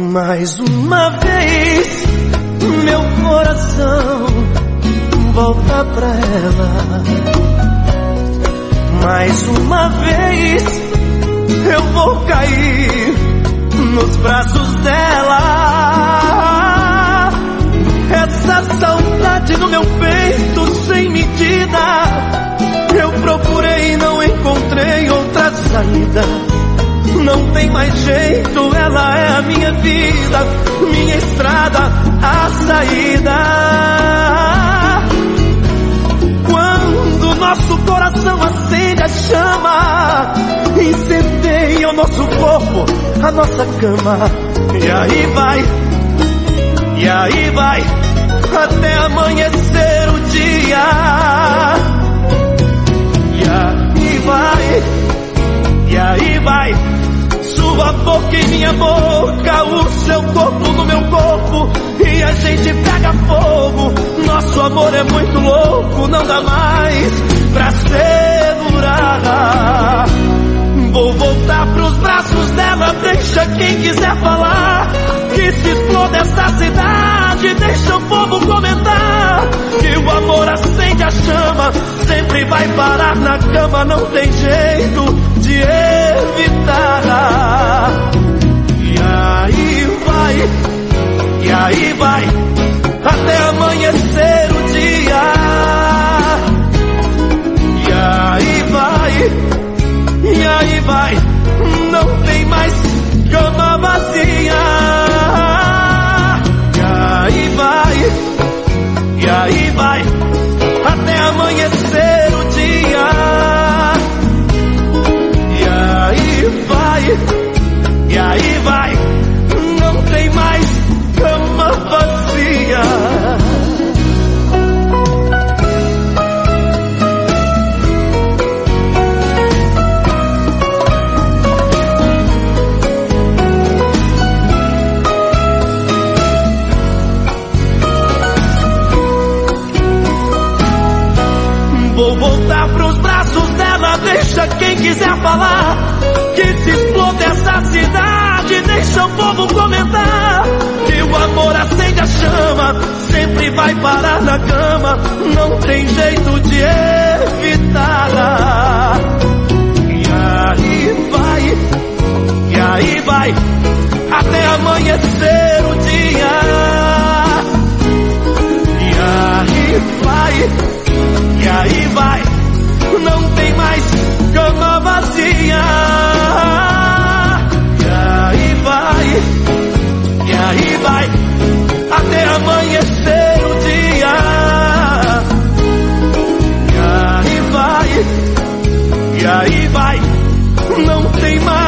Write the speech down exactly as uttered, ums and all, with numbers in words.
Mais uma vez meu coração volta pra ela. Mais uma vez eu vou cair nos braços dela. Essa saudade no meu peito sem medida, eu procurei e não encontrei outra saída. Não tem mais jeito, ela é a minha vida, minha estrada, a saída. Quando nosso coração acende a chama, incendeia o nosso corpo, a nossa cama. E aí vai, e aí vai, até amanhecer o dia. E aí vai, e aí vai, sua boca em minha boca, o seu corpo no meu corpo, e a gente pega fogo. Nosso amor é muito louco, não dá mais pra segurar. Vou voltar pros braços dela, deixa quem quiser falar, que se exploda essa cidade, deixa o povo comentar, que o amor acende a chama, sempre vai parar na cama, não tem jeito de evitar. E aí vai, e aí vai, até amanhecer o dia. E aí vai, e aí vai, não tem mais cama vazia. E aí vai, e aí vai, até amanhecer o dia. E aí vai, e aí vai, não tem mais cama vazia. Vou voltar pros braços dela, deixa quem quiser falar, que se exploda essa cidade, deixa o povo comentar, que o amor acende a chama, sempre vai parar na cama, não tem jeito de evitar. E aí vai, e aí vai, até amanhecer o dia. E aí vai, e aí vai, não tem mais cama vazia. E aí vai, e aí vai, até amanhecer o dia. E aí vai, e aí vai, não tem mais